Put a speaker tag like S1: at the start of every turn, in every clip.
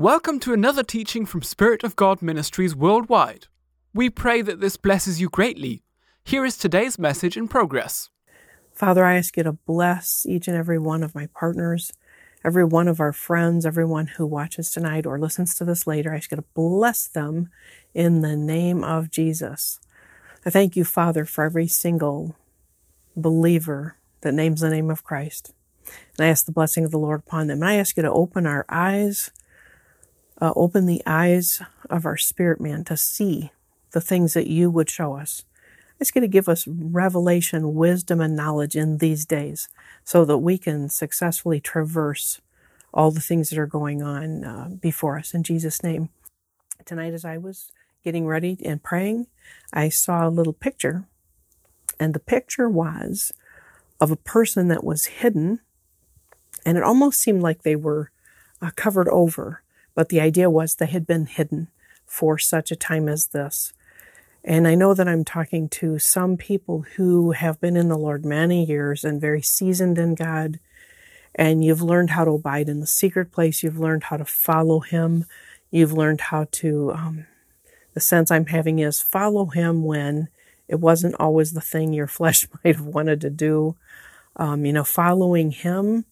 S1: Welcome to another teaching from Spirit of God Ministries worldwide. We pray that this blesses you greatly. Here is today's message in progress.
S2: Father, I ask you to bless each and every one of my partners, every one of our friends, everyone who watches tonight or listens to this later. I ask you to bless them in the name of Jesus. I thank you, Father, for every single believer that names the name of Christ. And I ask the blessing of the Lord upon them. And I ask you to open our eyes, open the eyes of our spirit man to see the things that you would show us. I ask you to give us revelation, wisdom, and knowledge in these days so that we can successfully traverse all the things that are going on before us. In Jesus' name. Tonight, as I was getting ready and praying, I saw a little picture, and the picture was of a person that was hidden, and it almost seemed like they were covered over, but the idea was they had been hidden for such a time as this. And I know that I'm talking to some people who have been in the Lord many years and very seasoned in God, and you've learned how to abide in the secret place. You've learned how to follow Him. You've learned how to, the sense I'm having is follow Him when it wasn't always the thing your flesh might have wanted to do. Following Him.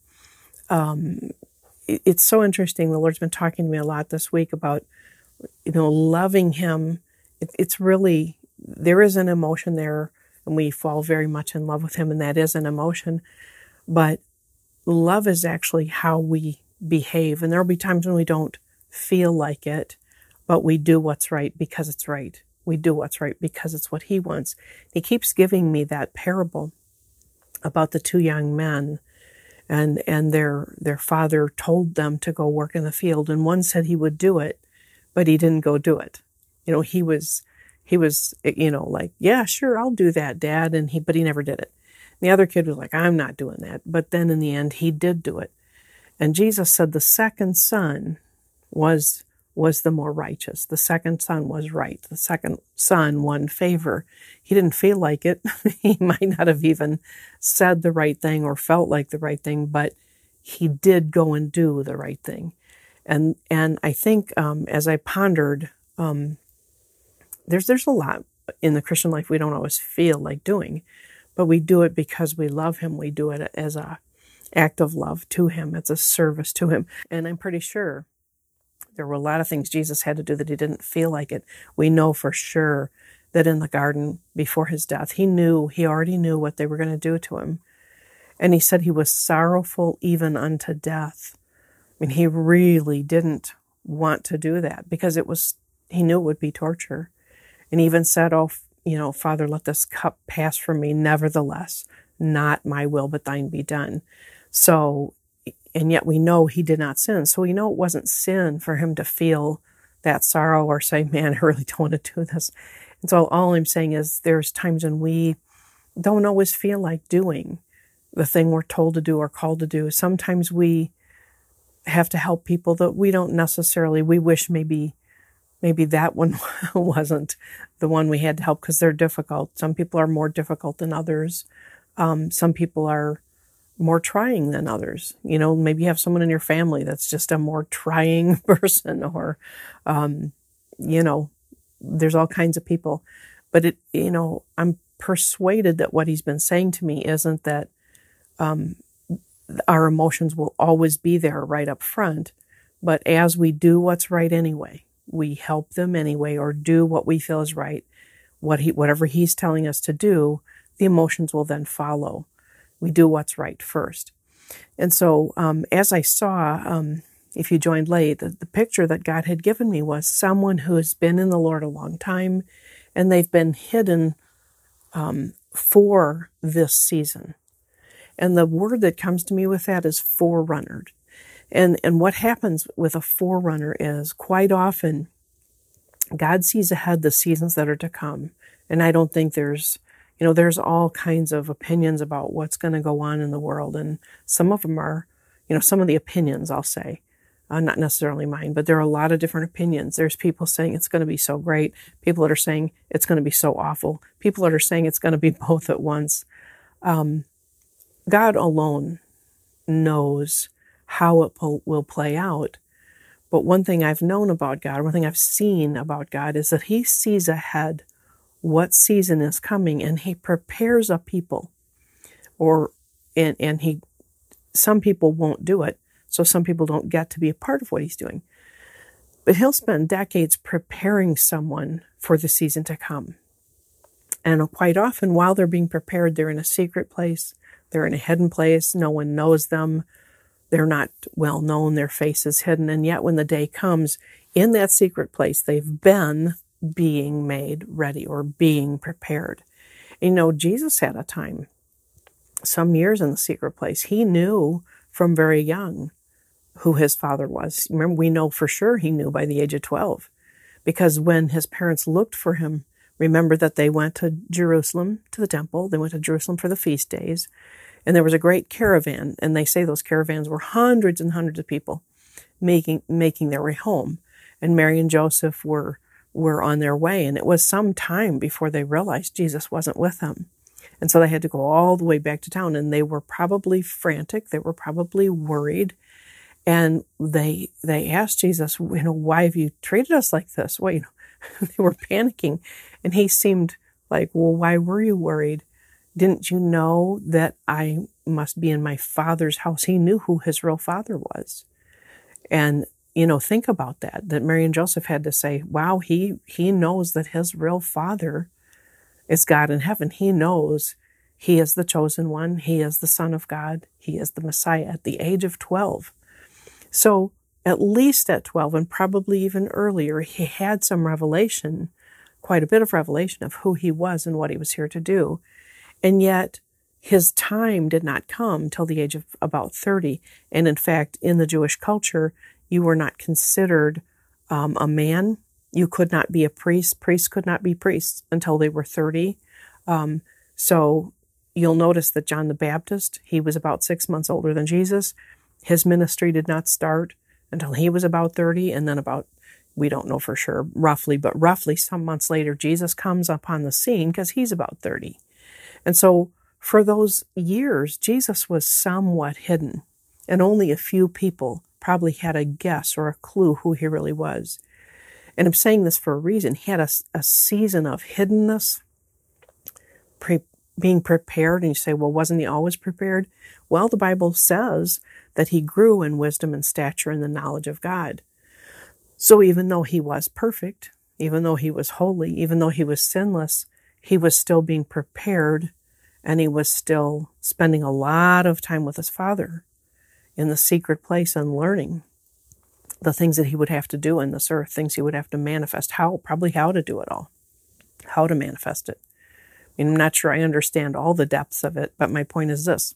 S2: It's so interesting. The Lord's been talking to me a lot this week about, loving Him. It's really, there is an emotion there, and we fall very much in love with Him, and that is an emotion. But love is actually how we behave. And there will be times when we don't feel like it, but we do what's right because it's right. We do what's right because it's what He wants. He keeps giving me that parable about the two young men, and their father told them to go work in the field, and one said he would do it, but he didn't go do it. He was like, yeah, sure, I'll do that, Dad, but he never did it. And the other kid was like, I'm not doing that. But then in the end, he did do it. And Jesus said the second son was the more righteous. The second son was right. The second son won favor. He didn't feel like it. He might not have even said the right thing or felt like the right thing, but he did go and do the right thing. And I think as I pondered, there's a lot in the Christian life we don't always feel like doing, but we do it because we love Him. We do it as an act of love to Him. It's a service to Him. And I'm pretty sure there were a lot of things Jesus had to do that He didn't feel like it. We know for sure that in the garden before His death, He already knew what they were going to do to Him. And He said He was sorrowful even unto death. I mean, He really didn't want to do that because He knew it would be torture. And even said, Father, let this cup pass from me. Nevertheless, not my will, but thine be done. So, and yet we know He did not sin. So we know it wasn't sin for Him to feel that sorrow or say, man, I really don't want to do this. And so all I'm saying is there's times when we don't always feel like doing the thing we're told to do or called to do. Sometimes we have to help people that we don't necessarily, we wish maybe that one wasn't the one we had to help because they're difficult. Some people are more difficult than others. Some people are more trying than others. Maybe you have someone in your family that's just a more trying person or, there's all kinds of people. But I'm persuaded that what He's been saying to me isn't that our emotions will always be there right up front, but as we do what's right anyway, we help them anyway, or do what we feel is right, whatever He's telling us to do, the emotions will then follow. We do what's right first. And so as I saw, if you joined late, the picture that God had given me was someone who has been in the Lord a long time, and they've been hidden for this season. And the word that comes to me with that is forerunner. And what happens with a forerunner is quite often God sees ahead the seasons that are to come. And I don't think there's all kinds of opinions about what's going to go on in the world. And some of them are, some of the opinions, I'll say, not necessarily mine, but there are a lot of different opinions. There's people saying it's going to be so great. People that are saying it's going to be so awful. People that are saying it's going to be both at once. God alone knows how it will play out. But one thing I've known about God, one thing I've seen about God is that he sees ahead what season is coming, and he prepares a people. Some people won't do it, so some people don't get to be a part of what he's doing. But he'll spend decades preparing someone for the season to come. And quite often, while they're being prepared, they're in a secret place, they're in a hidden place, no one knows them, they're not well known, their face is hidden, and yet when the day comes, in that secret place, they've been being made ready or being prepared. Jesus had a time, some years in the secret place. He knew from very young who his father was. Remember, we know for sure he knew by the age of 12, because when his parents looked for him, remember that they went to Jerusalem, to the temple, they went to Jerusalem for the feast days, and there was a great caravan, and they say those caravans were hundreds and hundreds of people making their way home, and Mary and Joseph were on their way, and it was some time before they realized Jesus wasn't with them. And so they had to go all the way back to town, and they were probably frantic, they were probably worried, and they asked Jesus, why have you treated us like this? Well, they were panicking, and he seemed like, well, why were you worried? Didn't you know that I must be in my Father's house? He knew who his real father was. And, think about that Mary and Joseph had to say, wow, he knows that his real father is God in heaven. He knows he is the chosen one. He is the Son of God. He is the Messiah at the age of 12. So at least at 12, and probably even earlier, he had some revelation, quite a bit of revelation of who he was and what he was here to do. And yet his time did not come till the age of about 30. And in fact, in the Jewish culture, you were not considered a man. You could not be a priest. Priests could not be priests until they were 30. So you'll notice that John the Baptist, he was about 6 months older than Jesus. His ministry did not start until he was about 30, and then we don't know for sure, roughly some months later, Jesus comes upon the scene because he's about 30. And so for those years, Jesus was somewhat hidden, and only a few people probably had a guess or a clue who he really was. And I'm saying this for a reason. He had a season of hiddenness, being prepared, and you say, well, wasn't he always prepared? Well, the Bible says that he grew in wisdom and stature and the knowledge of God. So even though he was perfect, even though he was holy, even though he was sinless, he was still being prepared, and he was still spending a lot of time with his Father in the secret place and learning the things that he would have to do in this earth, things he would have to manifest, probably how to do it all, how to manifest it. I'm not sure I understand all the depths of it, but my point is this.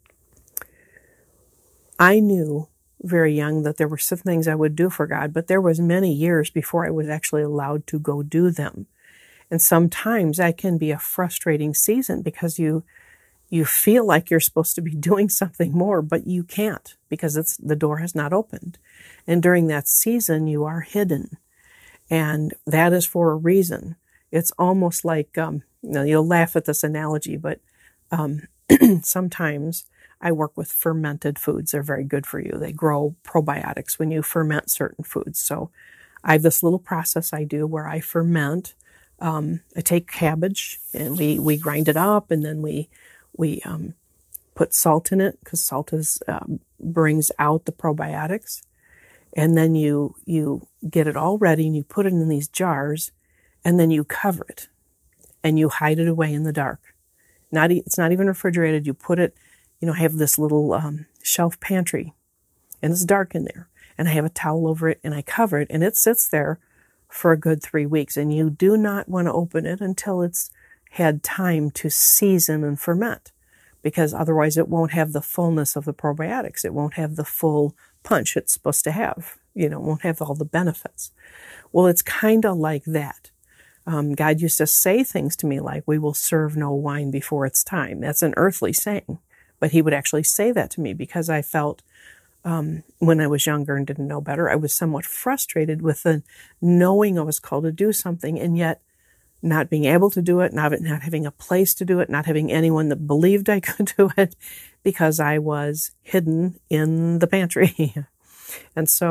S2: I knew very young that there were some things I would do for God, but there was many years before I was actually allowed to go do them. And sometimes that can be a frustrating season because you feel like you're supposed to be doing something more, but you can't because the door has not opened. And during that season, you are hidden. And that is for a reason. It's almost like, you'll laugh at this analogy, but sometimes I work with fermented foods. They're very good for you. They grow probiotics when you ferment certain foods. So I have this little process I do where I ferment. I take cabbage and we grind it up, and then we put salt in it because salt brings out the probiotics. And then you get it all ready and you put it in these jars, and then you cover it and you hide it away in the dark. It's not even refrigerated. You put it, I have this little shelf pantry, and it's dark in there, and I have a towel over it and I cover it, and it sits there for a good 3 weeks. And you do not want to open it until it's had time to season and ferment, because otherwise it won't have the fullness of the probiotics. It won't have the full punch it's supposed to have. It won't have all the benefits. Well, it's kind of like that. God used to say things to me like, we will serve no wine before it's time. That's an earthly saying, but he would actually say that to me because I felt when I was younger and didn't know better, I was somewhat frustrated with the knowing I was called to do something and yet not being able to do it, not having a place to do it, not having anyone that believed I could do it because I was hidden in the pantry. And so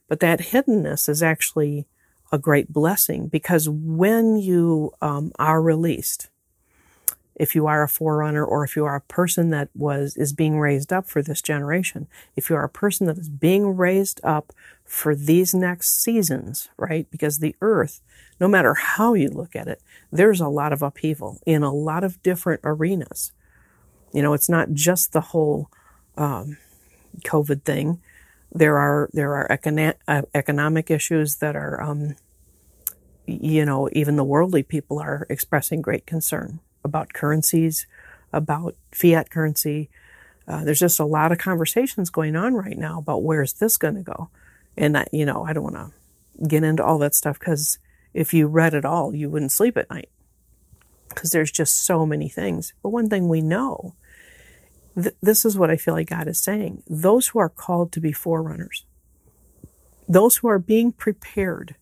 S2: But that hiddenness is actually a great blessing, because when you are released, if you are a forerunner, or if you are a person that is being raised up for this generation, if you are a person that is being raised up for these next seasons, right? Because the earth, no matter how you look at it, there's a lot of upheaval in a lot of different arenas. You know, it's not just the whole COVID thing. There are economic issues that are, even the worldly people are expressing great concern about currencies, about fiat currency. There's just a lot of conversations going on right now about where's this going to go. And, I don't want to get into all that stuff, because if you read it all, you wouldn't sleep at night, because there's just so many things. But one thing we know, this is what I feel like God is saying. Those who are called to be forerunners, those who are being prepared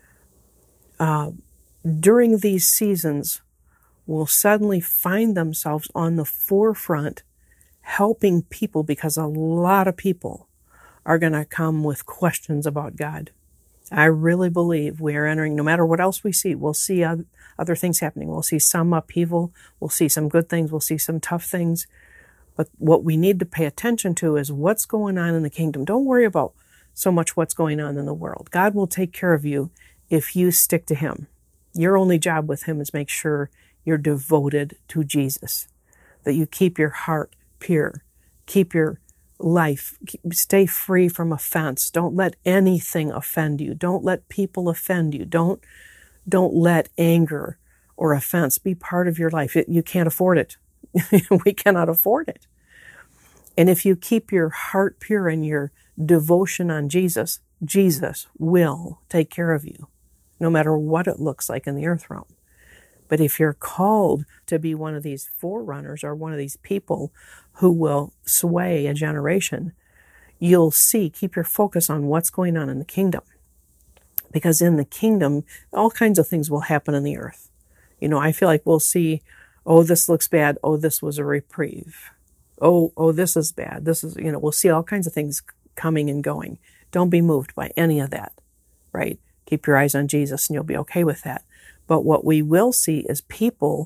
S2: during these seasons, will suddenly find themselves on the forefront helping people, because a lot of people are going to come with questions about God. I really believe we are entering, no matter what else we see, we'll see other things happening. We'll see some upheaval. We'll see some good things. We'll see some tough things. But what we need to pay attention to is what's going on in the kingdom. Don't worry about so much what's going on in the world. God will take care of you if you stick to Him. Your only job with Him is make sure you're devoted to Jesus, that you keep your heart pure, keep your life, stay free from offense. Don't let anything offend you. Don't let people offend you. Don't let anger or offense be part of your life. You can't afford it. We cannot afford it. And if you keep your heart pure and your devotion on Jesus, Jesus will take care of you, no matter what it looks like in the earth realm. But if you're called to be one of these forerunners, or one of these people who will sway a generation, you'll keep your focus on what's going on in the kingdom. Because in the kingdom, all kinds of things will happen in the earth. I feel like we'll see, oh, this looks bad. Oh, this was a reprieve. Oh, this is bad. This is, we'll see all kinds of things coming and going. Don't be moved by any of that, right? Keep your eyes on Jesus and you'll be okay with that. But what we will see is people,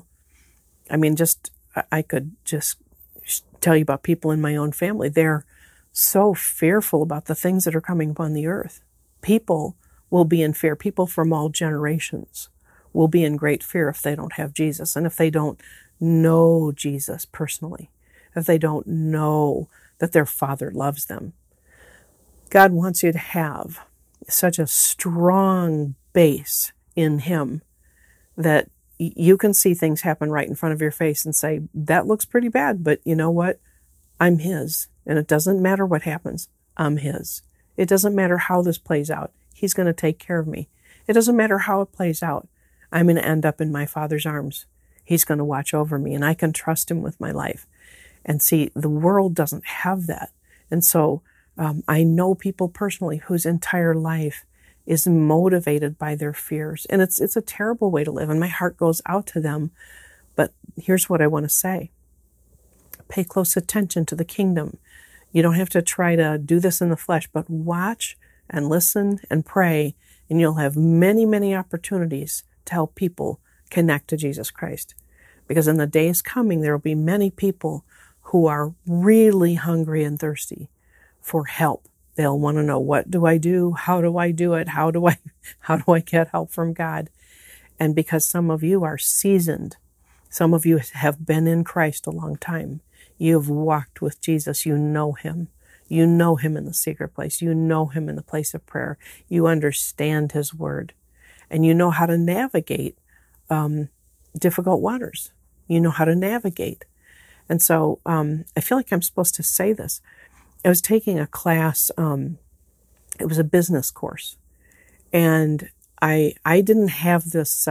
S2: I could just tell you about people in my own family. They're so fearful about the things that are coming upon the earth. People will be in fear. People from all generations will be in great fear if they don't have Jesus, and if they don't know Jesus personally, if they don't know that their Father loves them. God wants you to have such a strong base in Him that you can see things happen right in front of your face and say, that looks pretty bad, but you know what? I'm His, and it doesn't matter what happens. I'm His. It doesn't matter how this plays out. He's going to take care of me. It doesn't matter how it plays out. I'm going to end up in my Father's arms. He's going to watch over me, and I can trust Him with my life. And see, the world doesn't have that. And so I know people personally whose entire life is motivated by their fears. And it's a terrible way to live, and my heart goes out to them. But here's what I want to say. Pay close attention to the kingdom. You don't have to try to do this in the flesh, but watch and listen and pray, and you'll have many, many opportunities to help people connect to Jesus Christ. Because in the days coming, there will be many people who are really hungry and thirsty for help. They'll want to know, what do I do? How do I do it? How do I get help from God? And because some of you are seasoned, some of you have been in Christ a long time. You've walked with Jesus. You know Him. You know Him in the secret place. You know Him in the place of prayer. You understand His word. And you know how to navigate difficult waters. You know how to navigate. And so I feel like I'm supposed to say this. I was taking a class, it was a business course, and I didn't have this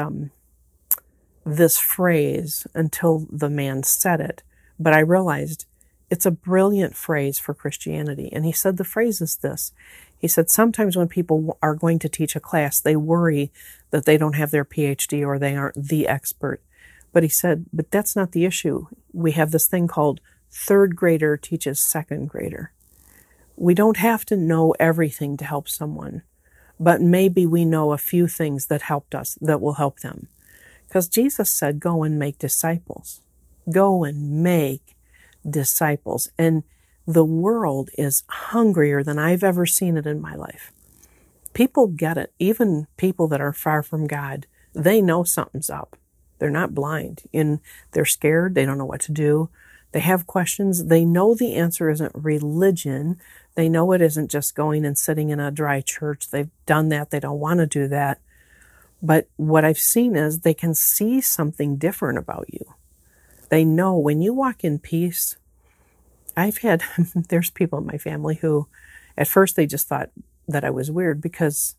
S2: phrase until the man said it, but I realized it's a brilliant phrase for Christianity. And he said the phrase is this. He said, sometimes when people are going to teach a class, they worry that they don't have their PhD or they aren't the expert. But he said, but that's not the issue. We have this thing called third grader teaches second grader. We don't have to know everything to help someone, but maybe we know a few things that helped us, that will help them. Because Jesus said, go and make disciples. Go and make disciples. And the world is hungrier than I've ever seen it in my life. People get it. Even people that are far from God, they know something's up. They're not blind. And they're scared. They don't know what to do. They have questions. They know the answer isn't religion. They know it isn't just going and sitting in a dry church. They've done that. They don't want to do that. But what I've seen is they can see something different about you. They know when you walk in peace. There's people in my family who, at first they just thought that I was weird because,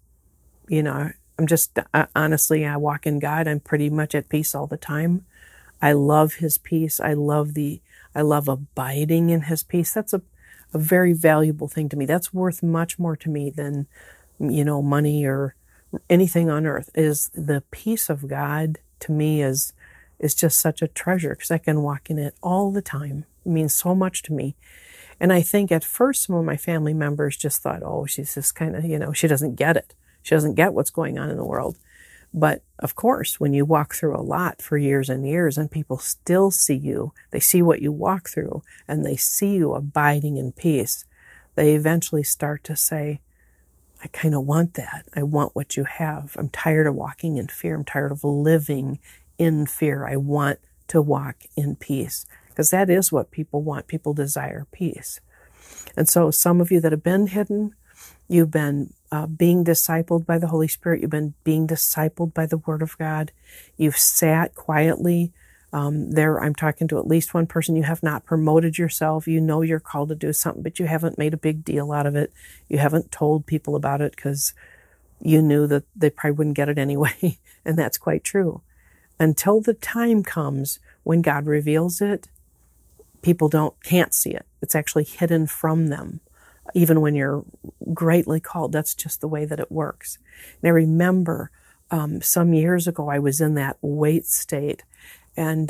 S2: honestly, I walk in God. I'm pretty much at peace all the time. I love His peace. I love abiding in His peace. That's a very valuable thing to me. That's worth much more to me than, money or anything on earth. Is the peace of God to me is just such a treasure because I can walk in it all the time. It means so much to me. And I think at first some of my family members just thought, oh, she's just kind of, she doesn't get it. She doesn't get what's going on in the world. But of course, when you walk through a lot for years and years and people still see you, they see what you walk through and they see you abiding in peace, they eventually start to say, I kind of want that. I want what you have. I'm tired of walking in fear. I'm tired of living in fear. I want to walk in peace. Because that is what people want. People desire peace. And so some of you that have been hidden, you've been being discipled by the Holy Spirit. You've been being discipled by the Word of God. You've sat quietly. I'm talking to at least one person. You have not promoted yourself. You know you're called to do something, but you haven't made a big deal out of it. You haven't told people about it because you knew that they probably wouldn't get it anyway. And that's quite true. Until the time comes when God reveals it, people can't see it. It's actually hidden from them. Even when you're greatly called, that's just the way that it works. And I remember some years ago, I was in that wait state. And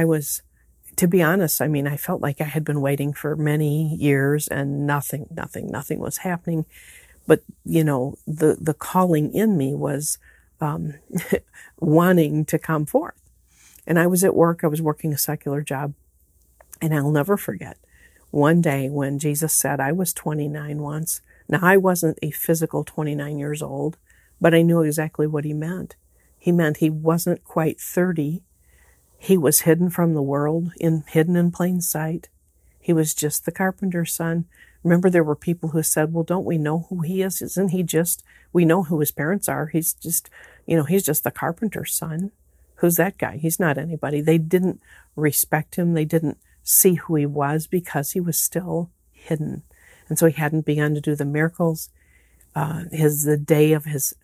S2: to be honest, I felt like I had been waiting for many years and nothing was happening. But, the calling in me was wanting to come forth. And I was at work. I was working a secular job. And I'll never forget one day when Jesus said, I was 29 once. Now, I wasn't a physical 29 years old, but I knew exactly what He meant. He meant He wasn't quite 30. He was hidden from the world, hidden in plain sight. He was just the carpenter's son. Remember, there were people who said, well, don't we know who He is? Isn't He we know who His parents are. He's just the carpenter's son. Who's that guy? He's not anybody. They didn't respect Him. They didn't see who He was because He was still hidden. And so He hadn't begun to do the miracles. The day of his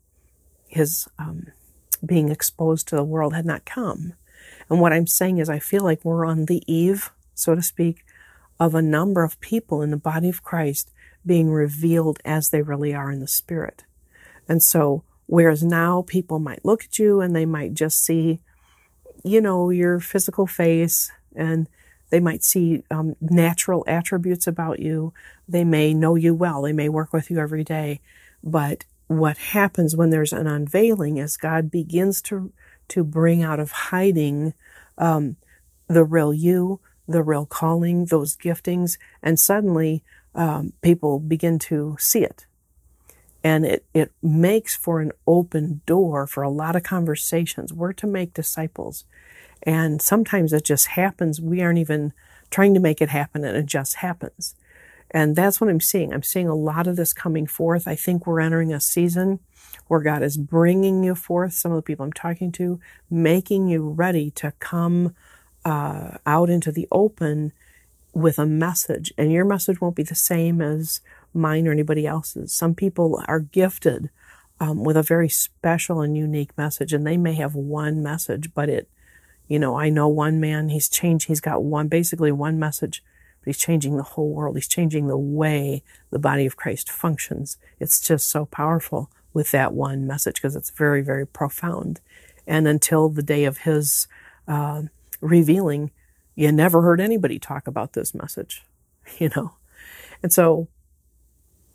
S2: being exposed to the world had not come. And what I'm saying is I feel like we're on the eve, so to speak, of a number of people in the body of Christ being revealed as they really are in the Spirit. And so, whereas now people might look at you and they might just see, your physical face, and they might see natural attributes about you. They may know you well. They may work with you every day. But what happens when there's an unveiling is God begins to bring out of hiding the real you, the real calling, those giftings, and suddenly people begin to see it. And it makes for an open door for a lot of conversations. We're to make disciples. And sometimes it just happens. We aren't even trying to make it happen, and it just happens. And that's what I'm seeing. I'm seeing a lot of this coming forth. I think we're entering a season where God is bringing you forth, some of the people I'm talking to, making you ready to come out into the open with a message. And your message won't be the same as mine or anybody else's. Some people are gifted with a very special and unique message, and they may have one message, but I know one man, he's got basically one message, but he's changing the whole world. He's changing the way the body of Christ functions. It's just so powerful with that one message because it's very, very profound. And until the day of His revealing, you never heard anybody talk about this message, And so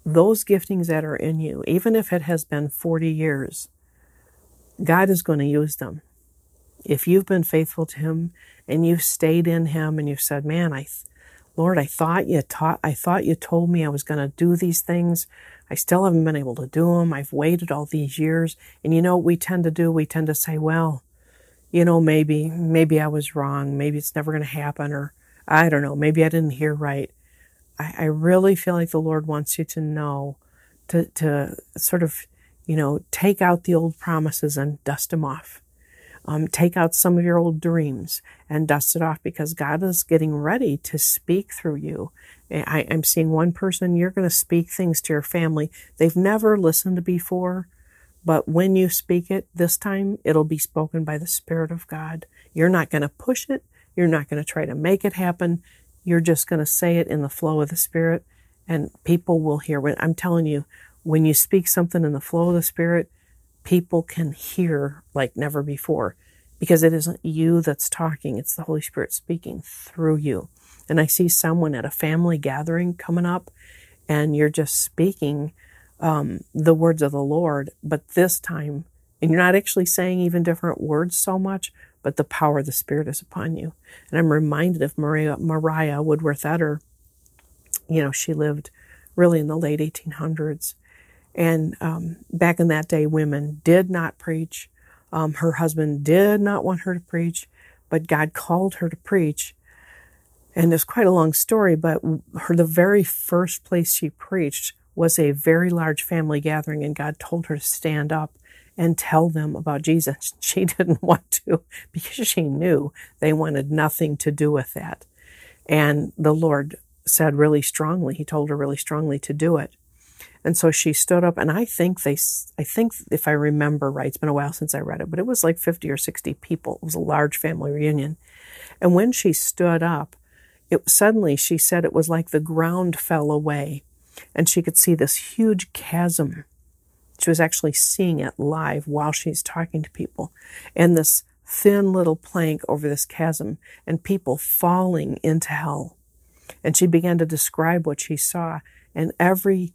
S2: those giftings that are in you, even if it has been 40 years, God is going to use them. If you've been faithful to Him and you've stayed in Him and you've said, man, Lord, I thought you told me I was going to do these things. I still haven't been able to do them. I've waited all these years. And you know what we tend to do? We tend to say, well, maybe I was wrong. Maybe it's never going to happen, or I don't know. Maybe I didn't hear right. I really feel like the Lord wants you to know, to sort of, take out the old promises and dust them off. Take out some of your old dreams and dust it off, because God is getting ready to speak through you. I'm seeing one person, you're going to speak things to your family they've never listened to before, but when you speak it this time, it'll be spoken by the Spirit of God. You're not going to push it. You're not going to try to make it happen. You're just going to say it in the flow of the Spirit, and people will hear. I'm telling you, when you speak something in the flow of the Spirit, people can hear like never before, because it isn't you that's talking. It's the Holy Spirit speaking through you. And I see someone at a family gathering coming up, and you're just speaking the words of the Lord, but this time, and you're not actually saying even different words so much, but the power of the Spirit is upon you. And I'm reminded of Mariah Woodworth-Etter. She lived really in the late 1800s. And back in that day, women did not preach. Her husband did not want her to preach, but God called her to preach. And it's quite a long story, but the very first place she preached was a very large family gathering, and God told her to stand up and tell them about Jesus. She didn't want to, because she knew they wanted nothing to do with that. And the Lord said really strongly, He told her really strongly to do it. And so she stood up, and I think if I remember right, it's been a while since I read it, but it was like 50 or 60 people. It was a large family reunion. And when she stood up, suddenly she said it was like the ground fell away, and she could see this huge chasm. She was actually seeing it live while she's talking to people. And this thin little plank over this chasm, and people falling into hell. And she began to describe what she saw, and everyone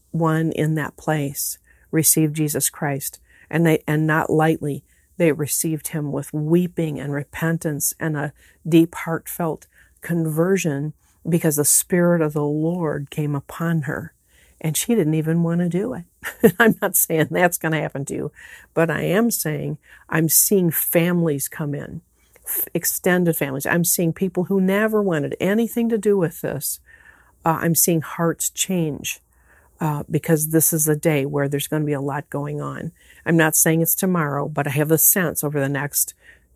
S2: in that place received Jesus Christ, and not lightly. They received Him with weeping and repentance and a deep, heartfelt conversion, because the Spirit of the Lord came upon her, and she didn't even want to do it. I'm not saying that's going to happen to you, but I am saying I'm seeing families come in, extended families. I'm seeing people who never wanted anything to do with this. I'm seeing hearts change. Because this is a day where there's going to be a lot going on. I'm not saying it's tomorrow, but I have a sense over the next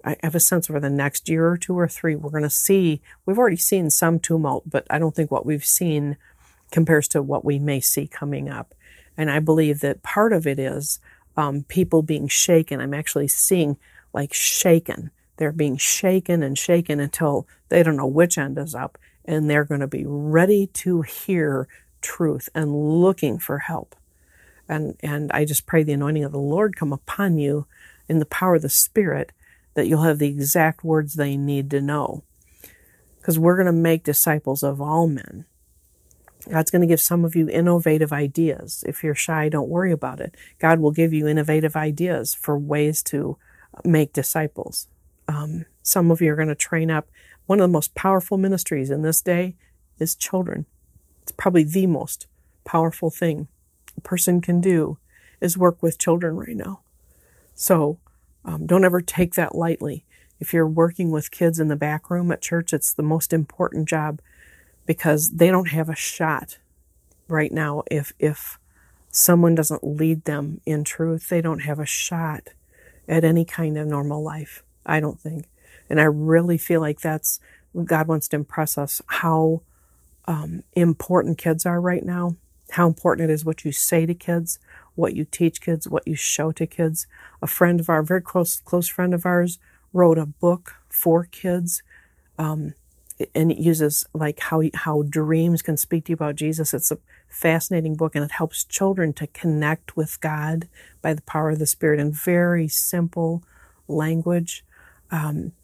S2: year or 2 or 3, we're going to see, we've already seen some tumult, but I don't think what we've seen compares to what we may see coming up. And I believe that part of it is people being shaken. I'm actually seeing like shaken. They're being shaken and shaken until they don't know which end is up, and they're going to be ready to hear truth and looking for help. And I just pray the anointing of the Lord come upon you in the power of the Spirit, that you'll have the exact words they need to know. Because we're going to make disciples of all men. God's going to give some of you innovative ideas. If you're shy, don't worry about it. God will give you innovative ideas for ways to make disciples. Some of you are going to train up. One of the most powerful ministries in this day is children. It's probably the most powerful thing a person can do is work with children right now. So don't ever take that lightly. If you're working with kids in the back room at church, it's the most important job, because they don't have a shot right now. If someone doesn't lead them in truth, they don't have a shot at any kind of normal life, I don't think. And I really feel like that's, God wants to impress us how important kids are right now, how important it is what you say to kids, what you teach kids, what you show to kids. A friend of ours, very close friend of ours, wrote a book for kids, and it uses like how dreams can speak to you about Jesus. It's a fascinating book, and it helps children to connect with God by the power of the Spirit in very simple language.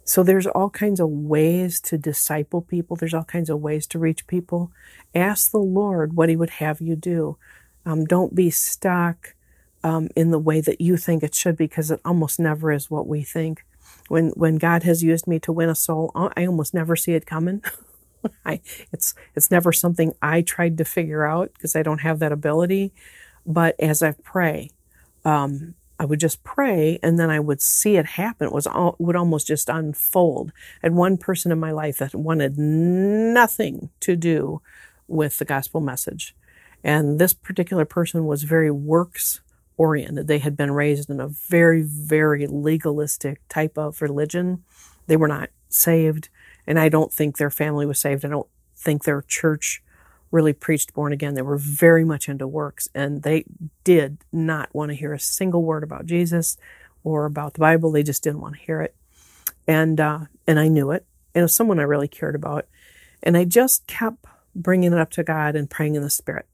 S2: So there's all kinds of ways to disciple people. There's all kinds of ways to reach people. Ask the Lord what he would have you do. Don't be stuck in the way that you think it should be, because it almost never is what we think. When God has used me to win a soul, I almost never see it coming. It's never something I tried to figure out, because I don't have that ability. But as I pray, I would just pray, and then I would see it happen. It would almost just unfold. I had one person in my life that wanted nothing to do with the gospel message. And this particular person was very works oriented. They had been raised in a very, very legalistic type of religion. They were not saved, and I don't think their family was saved. I don't think their church really preached born again. They were very much into works, and they did not want to hear a single word about Jesus or about the Bible. They just didn't want to hear it. And I knew it. And it was someone I really cared about. And I just kept bringing it up to God and praying in the Spirit.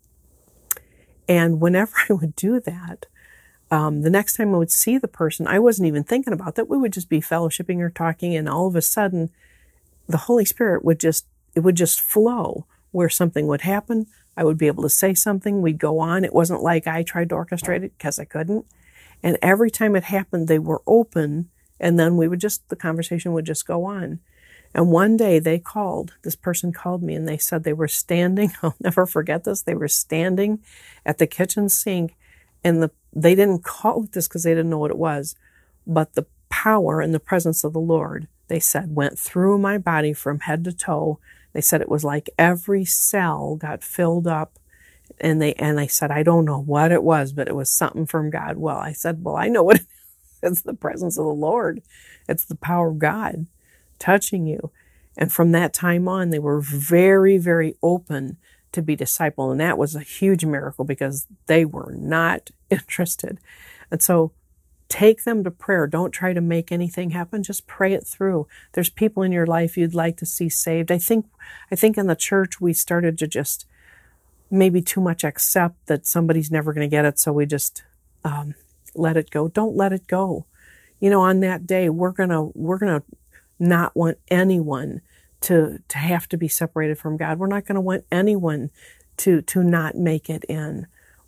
S2: And whenever I would do that, the next time I would see the person, I wasn't even thinking about that. We would just be fellowshipping or talking, and all of a sudden, the Holy Spirit would just flow, where something would happen. I would be able to say something. We'd go on. It wasn't like I tried to orchestrate it, because I couldn't. And every time it happened, they were open, and then the conversation would just go on. And one day this person called me, and they said they were standing, I'll never forget this, they were standing at the kitchen sink, and they didn't call it this because they didn't know what it was, but the power and the presence of the Lord, they said, went through my body from head to toe. They said it was like every cell got filled up, and I said, I don't know what it was, but it was something from God. Well, I said, well, I know what it is. It's the presence of the Lord. It's the power of God touching you. And from that time on, they were very, very open to be discipled. And that was a huge miracle, because they were not interested. And so take them to prayer. Don't try to make anything happen. Just pray it through. There's people in your life you'd like to see saved. I think in the church we started to just maybe too much accept that somebody's never going to get it. So we just let it go. Don't let it go. On that day, we're gonna not want anyone to have to be separated from God. We're not going to want anyone to not make it in.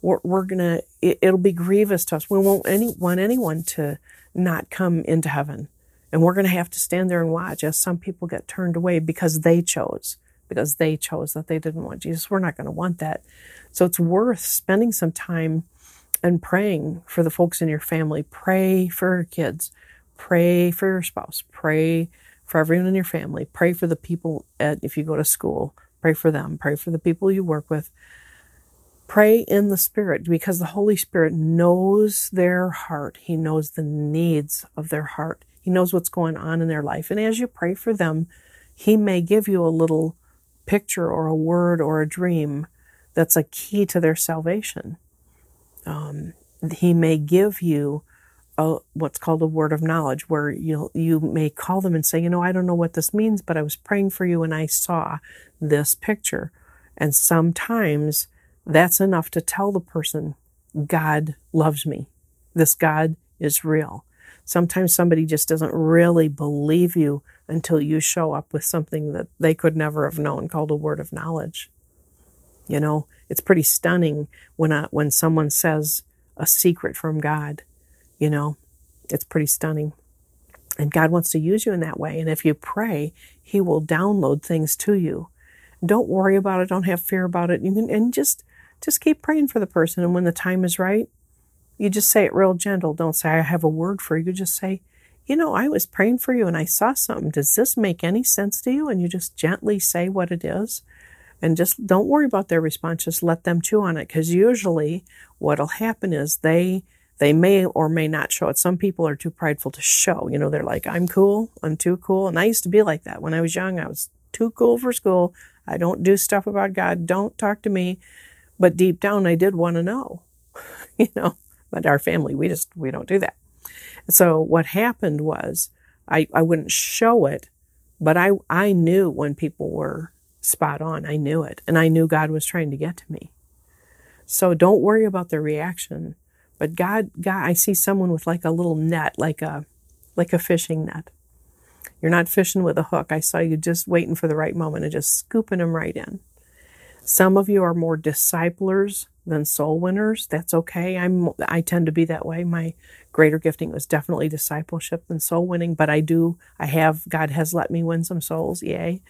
S2: It'll be grievous to us. We won't want anyone to not come into heaven. And we're going to have to stand there and watch as some people get turned away because they chose that they didn't want Jesus. We're not going to want that. So it's worth spending some time and praying for the folks in your family. Pray for your kids. Pray for your spouse. Pray for everyone in your family. Pray for the people if you go to school. Pray for them. Pray for the people you work with. Pray in the Spirit, because the Holy Spirit knows their heart. He knows the needs of their heart. He knows what's going on in their life. And as you pray for them, He may give you a little picture or a word or a dream that's a key to their salvation. He may give you what's called a word of knowledge, where you may call them and say, I don't know what this means, but I was praying for you and I saw this picture. And sometimes that's enough to tell the person, God loves me. This God is real. Sometimes somebody just doesn't really believe you until you show up with something that they could never have known, called a word of knowledge. It's pretty stunning when someone says a secret from God. It's pretty stunning. And God wants to use you in that way. And if you pray, He will download things to you. Don't worry about it. Don't have fear about it. And just keep praying for the person. And when the time is right, you just say it real gentle. Don't say, I have a word for you. Just say, I was praying for you and I saw something. Does this make any sense to you? And you just gently say what it is. And just don't worry about their response. Just let them chew on it. Because usually what'll happen is they may or may not show it. Some people are too prideful to show. They're like, I'm cool. I'm too cool. And I used to be like that. When I was young, I was too cool for school. I don't do stuff about God. Don't talk to me. But deep down, I did want to know, But our family, we don't do that. So what happened was I wouldn't show it, but I knew when people were spot on. I knew it. And I knew God was trying to get to me. So don't worry about their reaction. But God, I see someone with like a little net, like a fishing net. You're not fishing with a hook. I saw you just waiting for the right moment and just scooping them right in. Some of you are more disciplers than soul winners. That's okay. I tend to be that way. My greater gifting was definitely discipleship than soul winning, but God has let me win some souls. Yay.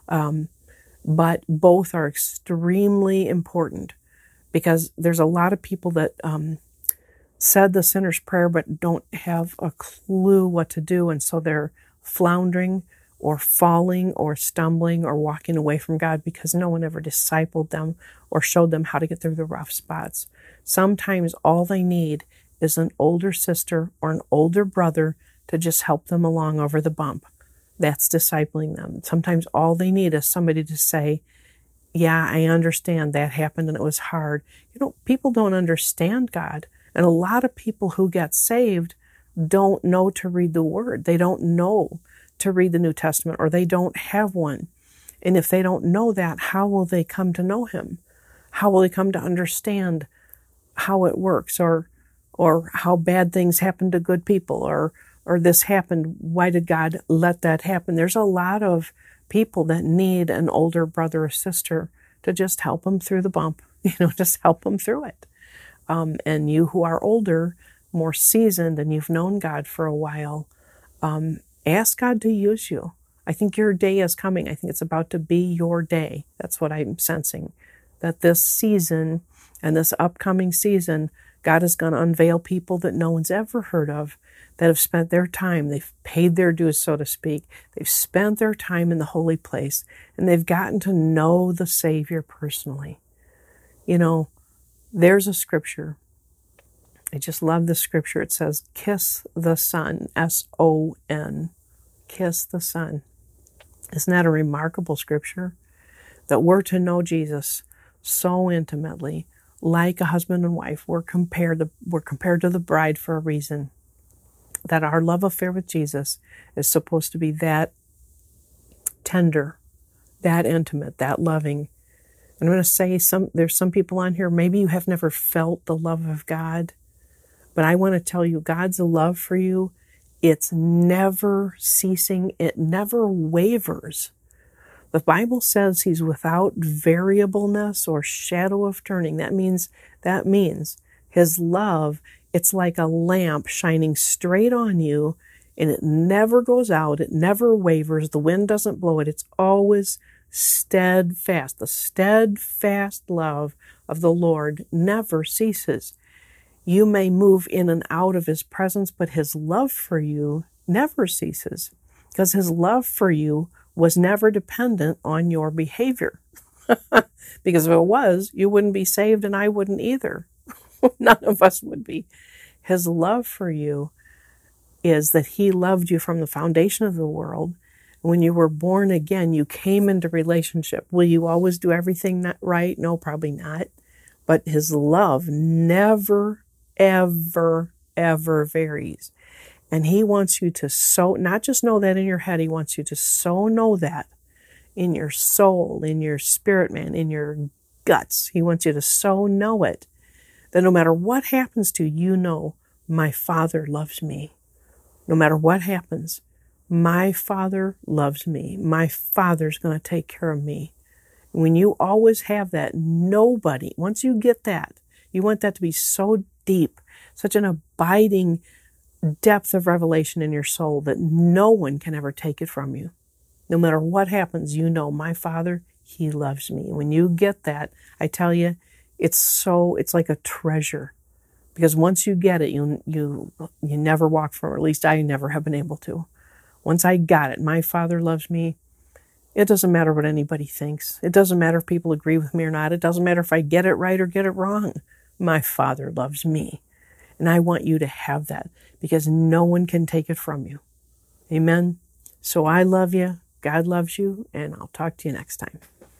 S2: But both are extremely important, because there's a lot of people that said the sinner's prayer but don't have a clue what to do, and so they're floundering or falling or stumbling or walking away from God because no one ever discipled them or showed them how to get through the rough spots. Sometimes all they need is an older sister or an older brother to just help them along over the bump. That's discipling them. Sometimes all they need is somebody to say, yeah, I understand that happened and it was hard. People don't understand God. And a lot of people who get saved don't know to read the Word. They don't know to read the New Testament, or they don't have one. And if they don't know that, how will they come to know Him? How will they come to understand how it works, or how bad things happen to good people, or this happened, why did God let that happen? There's a lot of people that need an older brother or sister to just help them through the bump, just help them through it. And you who are older, more seasoned, and you've known God for a while, ask God to use you. I think your day is coming. I think it's about to be your day. That's what I'm sensing. That this season and this upcoming season, God is going to unveil people that no one's ever heard of, that have spent their time, they've paid their dues, so to speak. They've spent their time in the holy place, and they've gotten to know the Savior personally. There's a scripture. I just love the scripture. It says, kiss the Son, S-O-N. Kiss the Son. Isn't that a remarkable scripture? That we're to know Jesus so intimately, like a husband and wife. We're compared to the bride for a reason. That our love affair with Jesus is supposed to be that tender, that intimate, that loving. I'm going to say there's some people on here, maybe you have never felt the love of God, but I want to tell you, God's love for you, it's never ceasing. It never wavers. The Bible says He's without variableness or shadow of turning. That means His love, it's like a lamp shining straight on you, and it never goes out. It never wavers. The wind doesn't blow it. It's always steadfast. The steadfast love of the Lord never ceases. You may move in and out of His presence, but His love for you never ceases, because His love for you was never dependent on your behavior. Because if it was, you wouldn't be saved and I wouldn't either. None of us would be. His love for you is that He loved you from the foundation of the world. When you were born again, you came into relationship. Will you always do everything right? No, probably not. But His love never, ever, ever varies. And He wants you to not just know that in your head, He wants you to know that in your soul, in your spirit, man, in your guts. He wants you to know it. That no matter what happens to you, my Father loves me. No matter what happens, my Father loves me. My Father's going to take care of me. When you always have that, once you get that, you want that to be so deep, such an abiding depth of revelation in your soul that no one can ever take it from you. No matter what happens, my Father, He loves me. When you get that, I tell you, it's like a treasure. Because once you get it, you never walk from it. At least I never have been able to. Once I got it, my Father loves me. It doesn't matter what anybody thinks. It doesn't matter if people agree with me or not. It doesn't matter if I get it right or get it wrong. My Father loves me. And I want you to have that, because no one can take it from you. Amen. So I love you. God loves you. And I'll talk to you next time.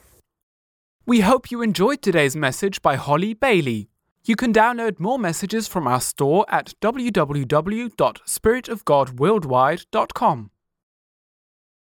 S1: We hope you enjoyed today's message by Holly Bailey. You can download more messages from our store at www.spiritofgodworldwide.com.